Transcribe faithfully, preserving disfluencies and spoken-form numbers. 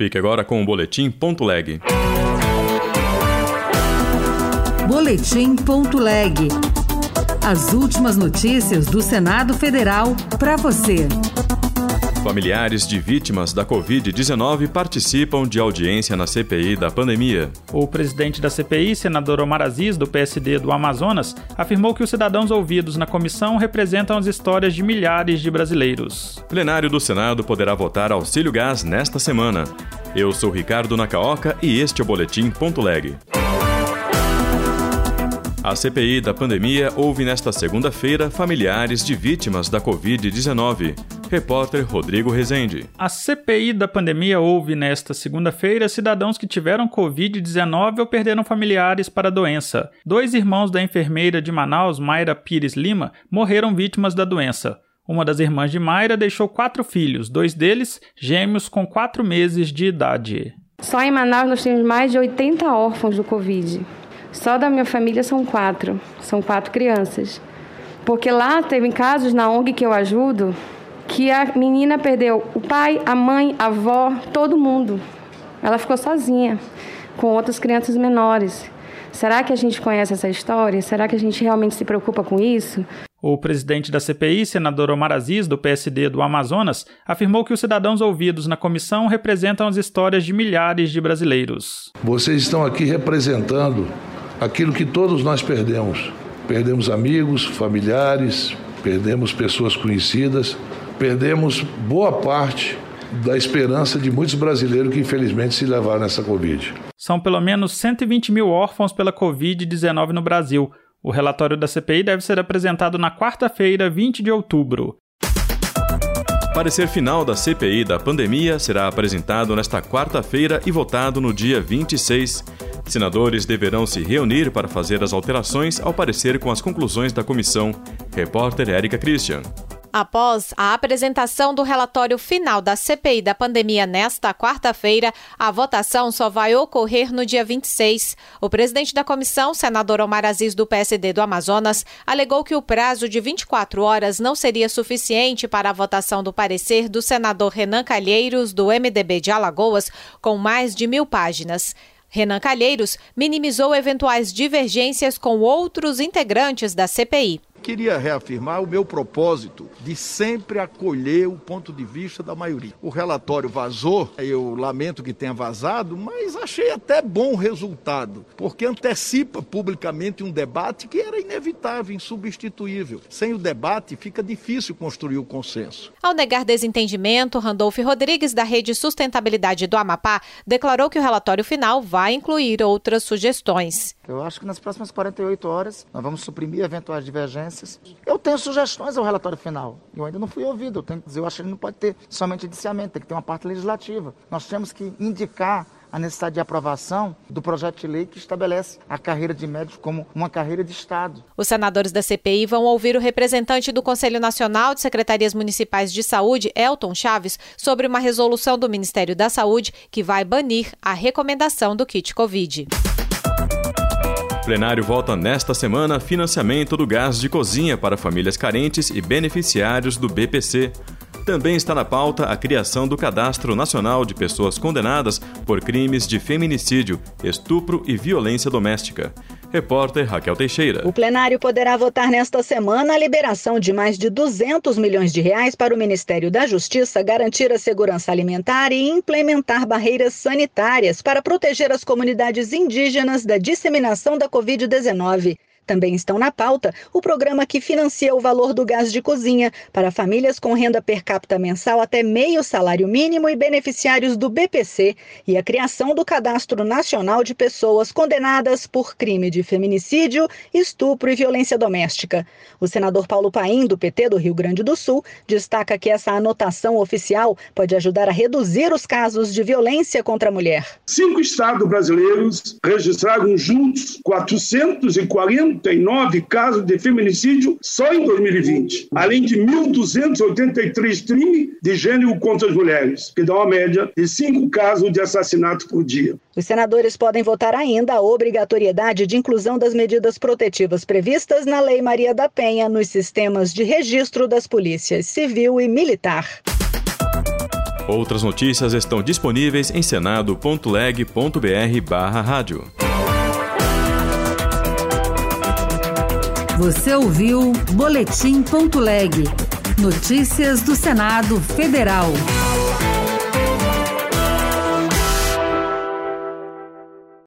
Fique agora com o Boletim Ponto Leg. Boletim Ponto Leg. As últimas notícias do Senado Federal para você. Familiares de vítimas da covid dezenove participam de audiência na C P I da pandemia. O presidente da C P I, senador Omar Aziz, do P S D do Amazonas, afirmou que os cidadãos ouvidos na comissão representam as histórias de milhares de brasileiros. O plenário do Senado poderá votar auxílio gás nesta semana. Eu sou Ricardo Nacaoca e este é o Boletim Ponto Leg. A C P I da pandemia ouve nesta segunda-feira familiares de vítimas da covid dezenove. Repórter Rodrigo Rezende. A C P I da pandemia ouve nesta segunda-feira cidadãos que tiveram covid dezenove ou perderam familiares para a doença. Dois irmãos da enfermeira de Manaus, Mayra Pires Lima, morreram vítimas da doença. Uma das irmãs de Mayra deixou quatro filhos, dois deles gêmeos com quatro meses de idade. Só em Manaus nós temos mais de oitenta órfãos do Covid. Só da minha família são quatro, são quatro crianças. Porque lá teve casos na O N G que eu ajudo, que a menina perdeu o pai, a mãe, a avó, todo mundo. Ela ficou sozinha, com outras crianças menores. Será que a gente conhece essa história? Será que a gente realmente se preocupa com isso? O presidente da C P I, senador Omar Aziz, do P S D do Amazonas, afirmou que os cidadãos ouvidos na comissão representam as histórias de milhares de brasileiros. Vocês estão aqui representando aquilo que todos nós perdemos. Perdemos amigos, familiares, perdemos pessoas conhecidas, perdemos boa parte da esperança de muitos brasileiros que infelizmente se levaram nessa Covid. São pelo menos cento e vinte mil órfãos pela covid dezenove no Brasil. O relatório da C P I deve ser apresentado na quarta-feira, vinte de outubro. Parecer final da C P I da pandemia será apresentado nesta quarta-feira e votado no dia vinte e seis. Senadores deverão se reunir para fazer as alterações ao parecer com as conclusões da comissão. Repórter Érica Christian. Após a apresentação do relatório final da C P I da pandemia nesta quarta-feira, a votação só vai ocorrer no dia vinte e seis. O presidente da comissão, senador Omar Aziz, do P S D do Amazonas, alegou que o prazo de vinte e quatro horas não seria suficiente para a votação do parecer do senador Renan Calheiros, do M D B de Alagoas, com mais de mil páginas. Renan Calheiros minimizou eventuais divergências com outros integrantes da C P I. Queria reafirmar o meu propósito de sempre acolher o ponto de vista da maioria. O relatório vazou, eu lamento que tenha vazado, mas achei até bom o resultado, porque antecipa publicamente um debate que era inevitável, insubstituível. Sem o debate, fica difícil construir o consenso. Ao negar desentendimento, Randolfo Rodrigues, da Rede Sustentabilidade do Amapá, declarou que o relatório final vai incluir outras sugestões. Eu acho que nas próximas quarenta e oito horas nós vamos suprimir eventuais divergências. Eu tenho sugestões ao relatório final. Eu ainda não fui ouvido. Eu tenho que dizer, eu acho que ele não pode ter somente indiciamento, tem que ter uma parte legislativa. Nós temos que indicar a necessidade de aprovação do projeto de lei que estabelece a carreira de médicos como uma carreira de Estado. Os senadores da C P I vão ouvir o representante do Conselho Nacional de Secretarias Municipais de Saúde, Elton Chaves, sobre uma resolução do Ministério da Saúde que vai banir a recomendação do kit Covid. O plenário vota nesta semana financiamento do gás de cozinha para famílias carentes e beneficiários do B P C. Também está na pauta a criação do Cadastro Nacional de Pessoas Condenadas por crimes de feminicídio, estupro e violência doméstica. Repórter Raquel Teixeira. O plenário poderá votar nesta semana a liberação de mais de duzentos milhões de reais para o Ministério da Justiça garantir a segurança alimentar e implementar barreiras sanitárias para proteger as comunidades indígenas da disseminação da covid dezenove. Também estão na pauta o programa que financia o valor do gás de cozinha para famílias com renda per capita mensal até meio salário mínimo e beneficiários do B P C e a criação do Cadastro Nacional de Pessoas Condenadas por crime de feminicídio, estupro e violência doméstica. O senador Paulo Paim, do P T do Rio Grande do Sul, destaca que essa anotação oficial pode ajudar a reduzir os casos de violência contra a mulher. Cinco estados brasileiros registraram juntos quatrocentos e quarenta e nove casos de feminicídio só em dois mil e vinte, além de mil duzentos e oitenta e três crimes de gênero contra as mulheres, que dá uma média de cinco casos de assassinato por dia. Os senadores podem votar ainda a obrigatoriedade de inclusão das medidas protetivas previstas na Lei Maria da Penha nos sistemas de registro das polícias civil e militar. Outras notícias estão disponíveis em senado ponto leg ponto br barra rádio. Você ouviu Boletim ponto leg. Notícias do Senado Federal.